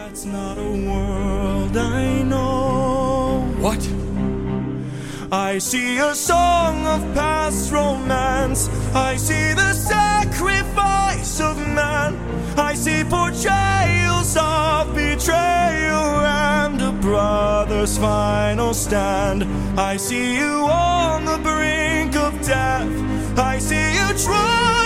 That's not a world I know. What? I see a song of past romance. I see the sacrifice of man. I see portrayals of betrayal and a brother's final stand. I see you on the brink of death. I see you try